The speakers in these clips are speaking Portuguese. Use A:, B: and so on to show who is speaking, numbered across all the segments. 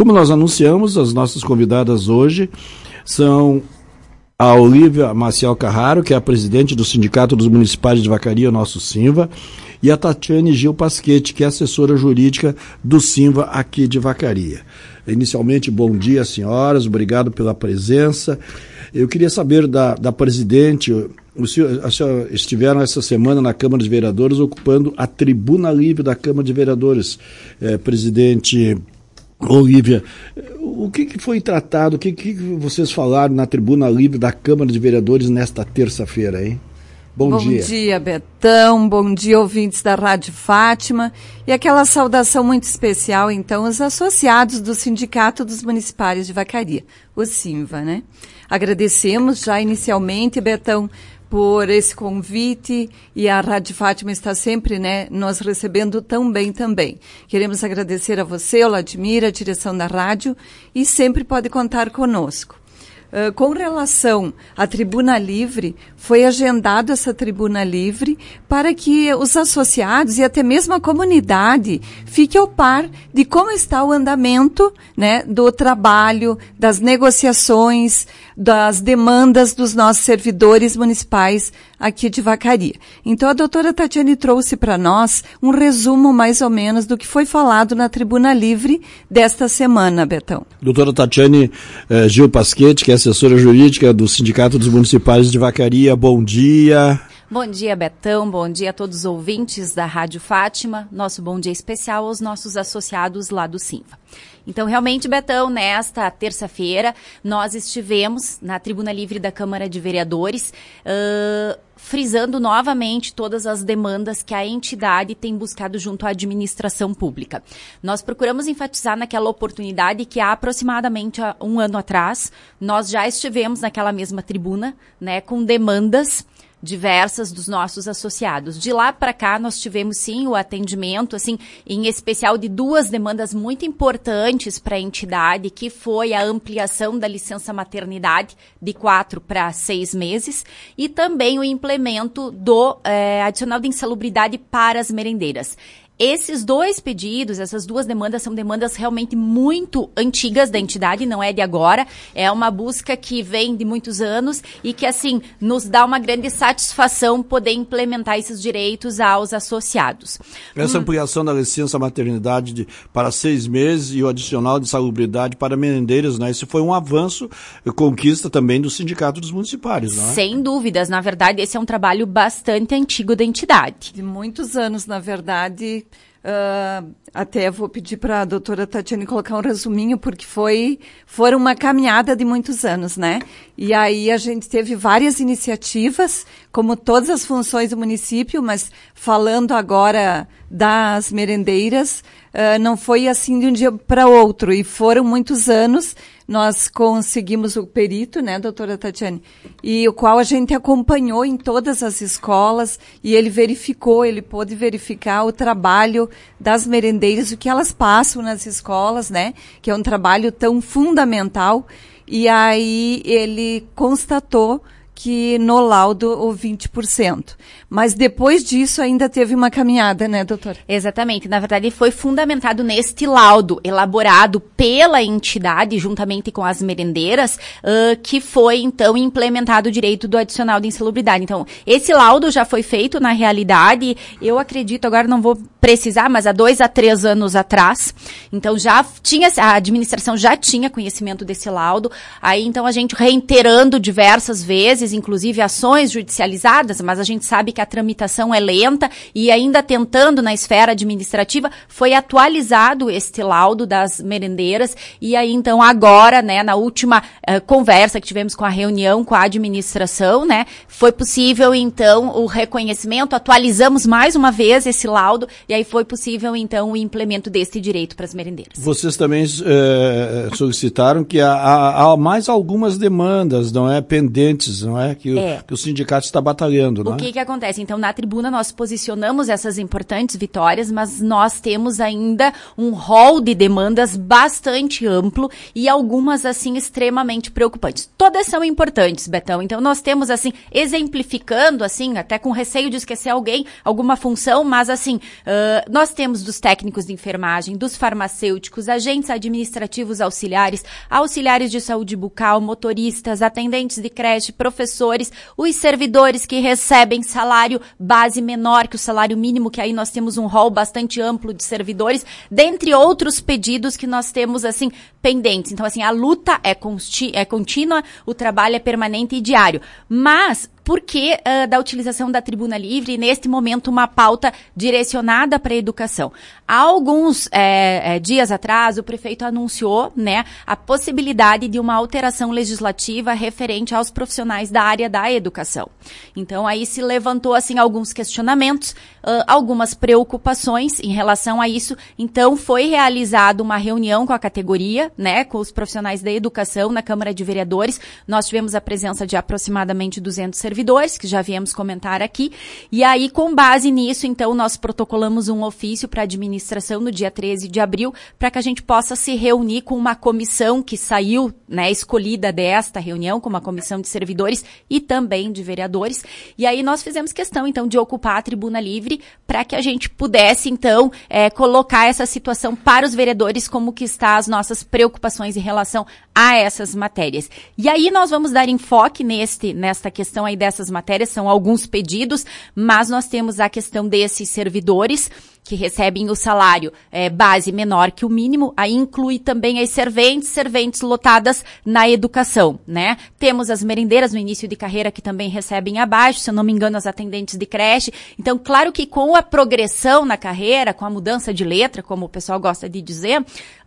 A: como nós anunciamos, as nossas convidadas hoje são a Olívia Maciel Carraro, que é a presidente do Sindicato dos Municipais de Vacaria, nosso SINVA, e a Tatiane Gil Pasquetti, que é assessora jurídica do SINVA aqui de Vacaria. Inicialmente, bom dia, senhoras, obrigado pela presença. Eu queria saber da presidente, a senhora estiveram essa semana na Câmara de Vereadores ocupando a tribuna livre da Câmara de Vereadores. Presidente Olívia, o que foi tratado, o que vocês falaram na tribuna livre da Câmara de Vereadores nesta terça-feira, hein? Bom dia.
B: Bom dia, Betão. Bom dia, ouvintes da Rádio Fátima. E aquela saudação muito especial, então, aos associados do Sindicato dos Municipais de Vacaria, o SINVA, né? Agradecemos já inicialmente, Betão, por esse convite, e a Rádio Fátima está sempre, né, nos recebendo tão bem também. Queremos agradecer a você, o Vladimir, a direção da rádio, e sempre pode contar conosco. Com relação à tribuna livre, foi agendado essa tribuna livre para que os associados e até mesmo a comunidade fiquem ao par de como está o andamento, né, do trabalho, das negociações, das demandas dos nossos servidores municipais aqui de Vacaria. Então, a doutora Tatiane trouxe para nós um resumo mais ou menos do que foi falado na tribuna livre desta semana, Betão.
A: Doutora Tatiane Gil Pasquetti, que é assessora jurídica do Sindicato dos Municipais de Vacaria, bom dia.
C: Bom dia, Betão, bom dia a todos os ouvintes da Rádio Fátima, nosso bom dia especial aos nossos associados lá do SINVA. Então, realmente, Betão, nesta terça-feira, nós estivemos na Tribuna Livre da Câmara de Vereadores, frisando novamente todas as demandas que a entidade tem buscado junto à administração pública. Nós procuramos enfatizar naquela oportunidade que há aproximadamente um ano atrás, nós já estivemos naquela mesma tribuna, né, com demandas diversas dos nossos associados. De lá para cá, nós tivemos, sim, o atendimento, assim, em especial de duas demandas muito importantes para a entidade, que foi a ampliação da licença maternidade de 4 para 6 meses e também o implemento do adicional de insalubridade para as merendeiras. Esses dois pedidos, essas duas demandas, são demandas realmente muito antigas da entidade, não é de agora, é uma busca que vem de muitos anos e que, assim, nos dá uma grande satisfação poder implementar esses direitos aos associados.
A: Essa ampliação da licença maternidade para 6 meses e o adicional de salubridade para merendeiras, né? Esse foi um avanço, conquista também do Sindicato dos Municipais, não é?
C: Sem dúvidas, na verdade, esse é um trabalho bastante antigo da entidade.
B: De muitos anos, na verdade. Até vou pedir para a doutora Tatiane colocar um resuminho, porque foram uma caminhada de muitos anos, né? E aí a gente teve várias iniciativas, como todas as funções do município, mas falando agora das merendeiras, não foi assim de um dia para outro, e foram muitos anos. Nós conseguimos o perito, né, doutora Tatiane, e o qual a gente acompanhou em todas as escolas, e ele pôde verificar o trabalho das merendeiras, o que elas passam nas escolas, né, que é um trabalho tão fundamental, e aí ele constatou que no laudo o 20%. Mas depois disso ainda teve uma caminhada, né, doutora?
C: Exatamente. Na verdade, foi fundamentado neste laudo, elaborado pela entidade, juntamente com as merendeiras, que foi, então, implementado o direito do adicional de insalubridade. Então, esse laudo já foi feito, na realidade, eu acredito, agora não vou precisar, mas há 2 a 3 anos atrás. Então, a administração já tinha conhecimento desse laudo. Aí, então, a gente reiterando diversas vezes, inclusive ações judicializadas, mas a gente sabe que a tramitação é lenta e ainda tentando na esfera administrativa, foi atualizado este laudo das merendeiras e aí então agora, né, na última conversa que tivemos com a reunião com a administração, né, foi possível então o reconhecimento, atualizamos mais uma vez esse laudo e aí foi possível então o implemento deste direito para as merendeiras.
A: Vocês também solicitaram que há mais algumas demandas, não é, pendentes, não é? Que o sindicato está batalhando, não é?
C: O que acontece? Então, na tribuna nós posicionamos essas importantes vitórias, mas nós temos ainda um rol de demandas bastante amplo e algumas, assim, extremamente preocupantes. Todas são importantes, Betão. Então, nós temos, assim, exemplificando, assim, até com receio de esquecer alguma função, mas, assim, Nós temos dos técnicos de enfermagem, dos farmacêuticos, agentes administrativos auxiliares, auxiliares de saúde bucal, motoristas, atendentes de creche, professores, os servidores que recebem salário base menor que o salário mínimo, que aí nós temos um rol bastante amplo de servidores, dentre outros pedidos que nós temos, assim, pendentes. Então, assim, a luta é contínua, o trabalho é permanente e diário. Mas, por que da utilização da tribuna livre e, neste momento, uma pauta direcionada para a educação? Há alguns dias atrás, o prefeito anunciou, né, a possibilidade de uma alteração legislativa referente aos profissionais da área da educação. Então, aí se levantou, assim, alguns questionamentos, algumas preocupações em relação a isso. Então, foi realizada uma reunião com a categoria, né, com os profissionais da educação na Câmara de Vereadores. Nós tivemos a presença de aproximadamente 200 servidores, que já viemos comentar aqui, e aí, com base nisso, então, nós protocolamos um ofício para a administração no dia 13 de abril, para que a gente possa se reunir com uma comissão que saiu, né, escolhida desta reunião, com uma comissão de servidores e também de vereadores, e aí nós fizemos questão, então, de ocupar a tribuna livre, para que a gente pudesse, então, colocar essa situação para os vereadores, como que está as nossas preocupações em relação a essas matérias. E aí nós vamos dar enfoque nesta questão aí dessas matérias, são alguns pedidos, mas nós temos a questão desses servidores que recebem o salário base menor que o mínimo, aí inclui também as serventes lotadas na educação, né? Temos as merendeiras no início de carreira que também recebem abaixo, se eu não me engano, as atendentes de creche. Então, claro que com a progressão na carreira, com a mudança de letra, como o pessoal gosta de dizer,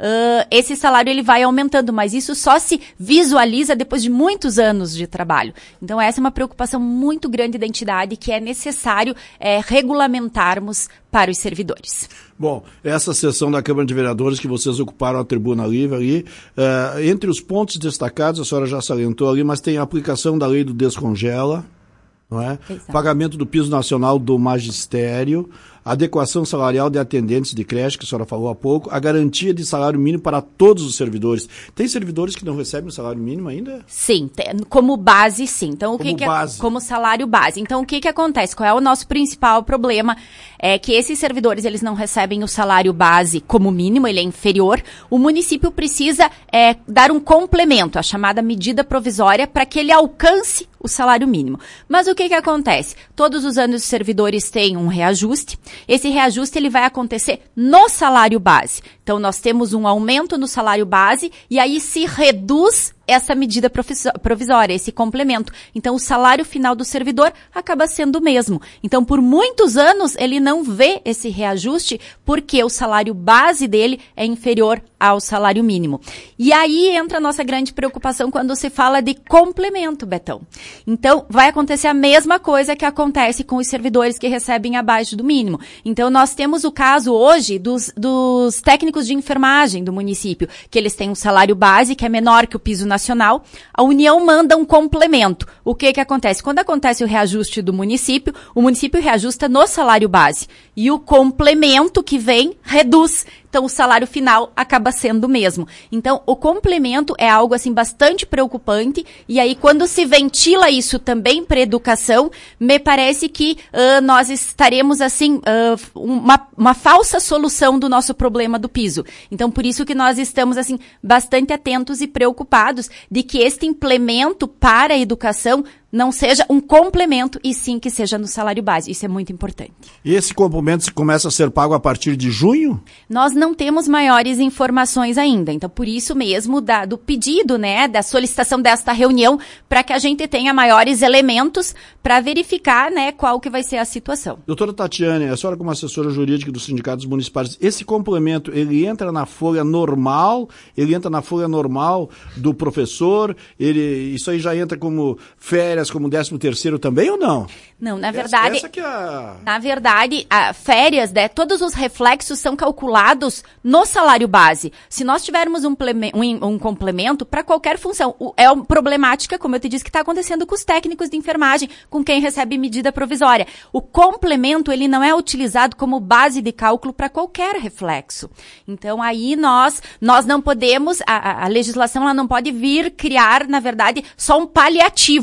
C: esse salário ele vai aumentando, mas isso só se visualiza depois de muitos anos de trabalho. Então, essa é uma preocupação muito grande da entidade que é necessário regulamentarmos para os servidores.
A: Bom, essa sessão da Câmara de Vereadores que vocês ocuparam a tribuna livre ali, entre os pontos destacados, a senhora já salientou ali, mas tem a aplicação da lei do descongela, não é?
C: Exato.
A: Pagamento do piso nacional do magistério, adequação salarial de atendentes de creche, que a senhora falou há pouco, a garantia de salário mínimo para todos os servidores. Tem servidores que não recebem o salário mínimo ainda?
C: Sim, como base, sim. Então, como salário base. Então, o que acontece? Qual é o nosso principal problema? É que esses servidores, eles não recebem o salário base como mínimo, ele é inferior. O município precisa dar um complemento, a chamada medida provisória, para que ele alcance o salário mínimo. Mas o que acontece? Todos os anos os servidores têm um reajuste. Esse reajuste ele vai acontecer no salário base. Então, nós temos um aumento no salário base e aí se reduz essa medida provisória, esse complemento. Então, o salário final do servidor acaba sendo o mesmo. Então, por muitos anos, ele não vê esse reajuste porque o salário base dele é inferior ao salário mínimo. E aí entra a nossa grande preocupação quando se fala de complemento, Betão. Então, vai acontecer a mesma coisa que acontece com os servidores que recebem abaixo do mínimo. Então, nós temos o caso hoje dos técnicos de enfermagem do município, que eles têm um salário base que é menor que o piso nacional. A União manda um complemento. O que acontece? Quando acontece o reajuste do município, o município reajusta no salário base. E o complemento que vem reduz. Então, o salário final acaba sendo o mesmo. Então, o complemento é algo, assim, bastante preocupante. E aí, quando se ventila isso também para a educação, me parece que nós estaremos, assim, uma falsa solução do nosso problema do piso. Então, por isso que nós estamos, assim, bastante atentos e preocupados de que este implemento para a educação não seja um complemento e sim que seja no salário base. Isso é muito importante.
A: E esse complemento começa a ser pago a partir de junho?
C: Nós não temos maiores informações ainda. Então, por isso mesmo do pedido, né, da solicitação desta reunião, para que a gente tenha maiores elementos para verificar, né, qual que vai ser a situação.
A: Doutora Tatiane, a senhora como assessora jurídica dos sindicatos municipais, esse complemento, ele entra na folha normal? Ele entra na folha normal do professor? Isso aí já entra como férias, como 13º também ou não?
C: Não, na verdade,
A: essa que é
C: na verdade, férias, né, todos os reflexos são calculados no salário base. Se nós tivermos um complemento para qualquer função, é uma problemática, como eu te disse, que está acontecendo com os técnicos de enfermagem, com quem recebe medida provisória. O complemento, ele não é utilizado como base de cálculo para qualquer reflexo. Então, aí nós não podemos, a legislação ela não pode vir criar, na verdade, só um paliativo. Ela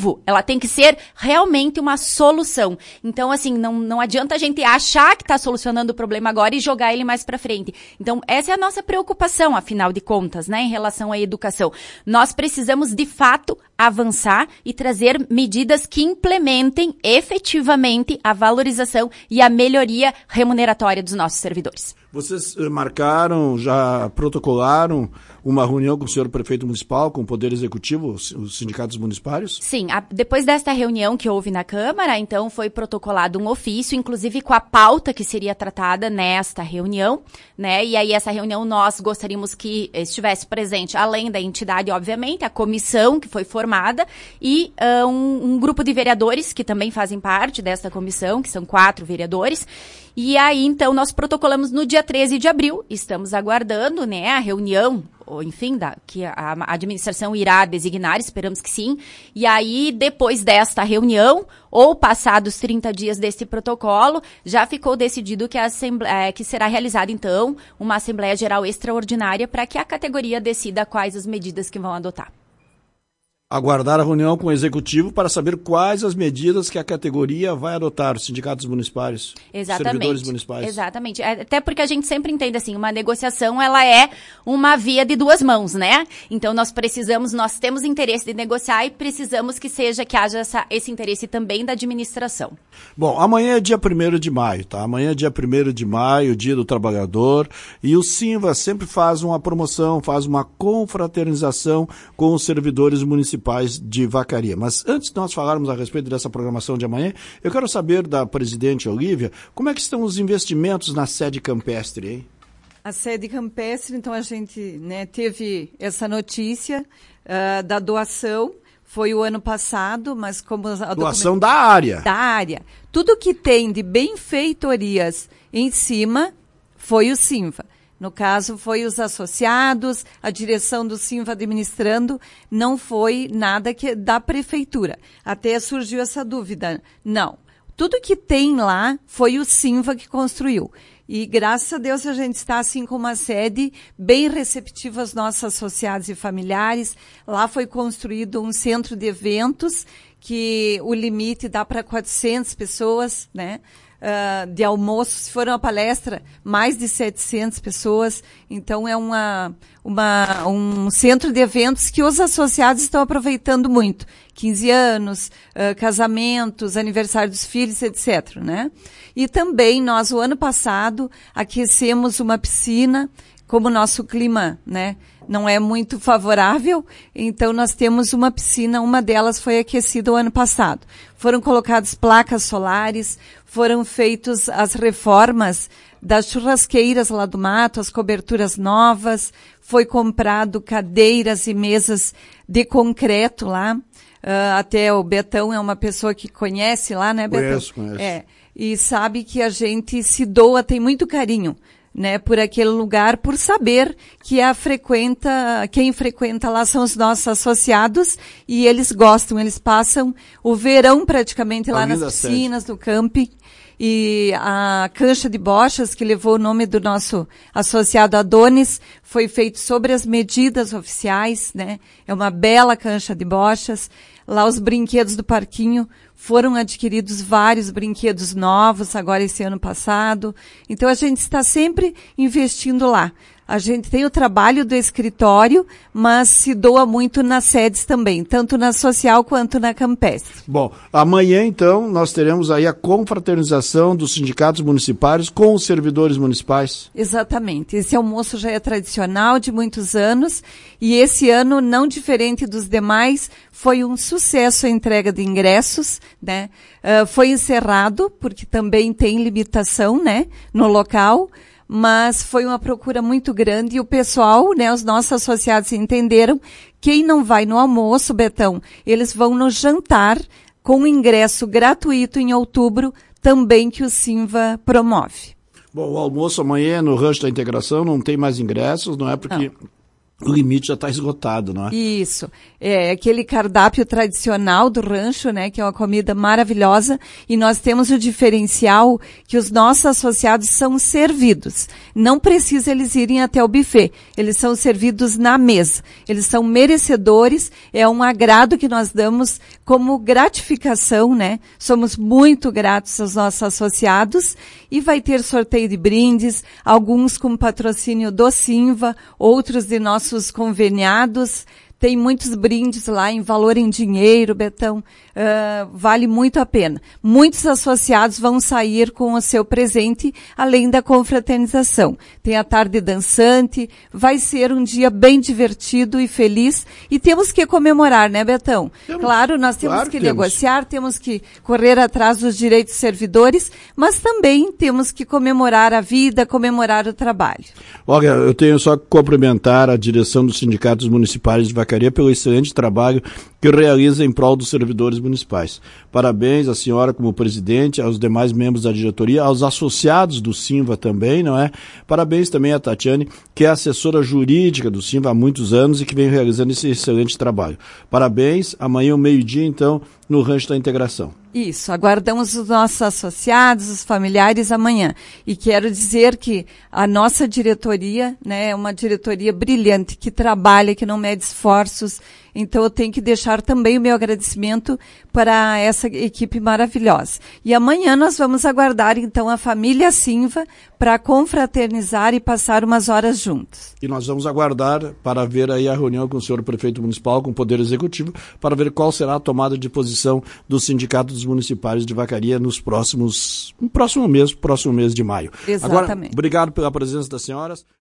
C: tem que ser realmente uma solução. Então, assim, não adianta a gente achar que está solucionando o problema agora e jogar ele mais para frente. Então, essa é a nossa preocupação, afinal de contas, né, em relação à educação. Nós precisamos, de fato, avançar e trazer medidas que implementem efetivamente a valorização e a melhoria remuneratória dos nossos servidores.
A: Vocês marcaram, já protocolaram uma reunião com o senhor prefeito municipal, com o Poder Executivo, os sindicatos municipários?
C: Sim, depois desta reunião que houve na Câmara, então foi protocolado um ofício, inclusive com a pauta que seria tratada nesta reunião, né? E aí essa reunião nós gostaríamos que estivesse presente, além da entidade, obviamente, a comissão que foi formada e um grupo de vereadores que também fazem parte desta comissão, que são 4 vereadores. E aí, então, nós protocolamos no dia 13 de abril, estamos aguardando, né, a reunião, ou enfim, que a administração irá designar, esperamos que sim. E aí, depois desta reunião, ou passados 30 dias desse protocolo, já ficou decidido que será realizada, então, uma Assembleia Geral Extraordinária para que a categoria decida quais as medidas que vão adotar.
A: Aguardar a reunião com o Executivo para saber quais as medidas que a categoria vai adotar, os sindicatos municipais, servidores municipais.
C: Exatamente. Até porque a gente sempre entende assim, uma negociação ela é uma via de 2 mãos, né? Então nós temos interesse de negociar e precisamos que haja esse interesse também da administração.
A: Bom, amanhã é dia 1º de maio, tá? Amanhã é dia 1º de maio, Dia do Trabalhador, e o Sinva sempre faz uma promoção, faz uma confraternização com os servidores municipais de Vacaria. Mas antes de nós falarmos a respeito dessa programação de amanhã, eu quero saber da presidente Olívia, como é que estão os investimentos na sede campestre, hein?
B: A sede campestre, então a gente, né, teve essa notícia da doação, foi o ano passado, mas como...
A: Doação da área.
B: Da área. Tudo que tem de benfeitorias em cima foi o Sinva. No caso, foi os associados, a direção do Sinva administrando, não foi nada da prefeitura. Até surgiu essa dúvida. Não. Tudo que tem lá foi o Sinva que construiu. E graças a Deus a gente está assim com uma sede bem receptiva aos nossos associados e familiares. Lá foi construído um centro de eventos que o limite dá para 400 pessoas, né? De almoço, se for uma palestra, mais de 700 pessoas. Então, é um centro de eventos que os associados estão aproveitando muito. 15 anos, casamentos, aniversário dos filhos, etc., né? E também, nós, o ano passado, aquecemos uma piscina, como o nosso clima, né, não é muito favorável, então nós temos uma piscina, uma delas foi aquecida o ano passado. Foram colocadas placas solares, foram feitas as reformas das churrasqueiras lá do mato, as coberturas novas, foi comprado cadeiras e mesas de concreto lá, até o Betão é uma pessoa que conhece lá, né, Betão?
A: Conheço.
B: E sabe que a gente se doa, tem muito carinho, né, por aquele lugar, por saber que quem frequenta lá são os nossos associados e eles gostam, eles passam o verão praticamente lá nas piscinas do camping. E a cancha de bochas, que levou o nome do nosso associado Adonis, foi feito sobre as medidas oficiais, né? É uma bela cancha de bochas. Lá os brinquedos do parquinho, foram adquiridos vários brinquedos novos, agora esse ano passado. Então a gente está sempre investindo lá. A gente tem o trabalho do escritório, mas se doa muito nas sedes também, tanto na social quanto na campestre.
A: Bom, amanhã então nós teremos aí a confraternização dos sindicatos municipais com os servidores municipais.
B: Exatamente. Esse almoço já é tradicional de muitos anos e esse ano, não diferente dos demais, foi um sucesso a entrega de ingressos, né? Foi encerrado, porque também tem limitação, né, no local. Mas foi uma procura muito grande e o pessoal, né, os nossos associados entenderam, quem não vai no almoço, Betão, eles vão no jantar com ingresso gratuito em outubro, também que o Sinva promove.
A: Bom, o almoço amanhã no Rancho da Integração não tem mais ingressos, não é porque o limite já está esgotado, não é?
B: Isso. É aquele cardápio tradicional do rancho, né, que é uma comida maravilhosa, e nós temos o diferencial que os nossos associados são servidos. Não precisa eles irem até o buffet. Eles são servidos na mesa. Eles são merecedores, é um agrado que nós damos como gratificação, né? Somos muito gratos aos nossos associados, e vai ter sorteio de brindes, alguns com patrocínio do Sinva, outros de nossos conveniados. Tem muitos brindes lá em valor em dinheiro, Betão. Vale muito a pena. Muitos associados vão sair com o seu presente, além da confraternização. Tem a tarde dançante, vai ser um dia bem divertido e feliz, e temos que comemorar, né, Betão? Claro, nós temos que negociar, temos que correr atrás dos direitos dos servidores, mas também temos que comemorar a vida, comemorar o trabalho.
A: Olha, eu tenho só que cumprimentar a direção dos sindicatos municipais de Vacaria pelo excelente trabalho que realiza em prol dos servidores municipais. Parabéns à senhora como presidente, aos demais membros da diretoria, aos associados do Sinva também, não é? Parabéns também à Tatiane, que é assessora jurídica do Sinva há muitos anos e que vem realizando esse excelente trabalho. Parabéns, amanhã ao meio-dia, então, no Rancho da Integração.
B: Isso, aguardamos os nossos associados, os familiares amanhã. E quero dizer que a nossa diretoria, né, é uma diretoria brilhante, que trabalha, que não mede esforços. Então eu tenho que deixar também o meu agradecimento para essa equipe maravilhosa. E amanhã nós vamos aguardar então a família Sinva para confraternizar e passar umas horas juntos.
A: E nós vamos aguardar para ver aí a reunião com o senhor prefeito municipal, com o Poder Executivo, para ver qual será a tomada de posição do Sindicato dos Municipais de Vacaria no próximo mês de maio.
B: Exatamente.
A: Agora, obrigado pela presença das senhoras.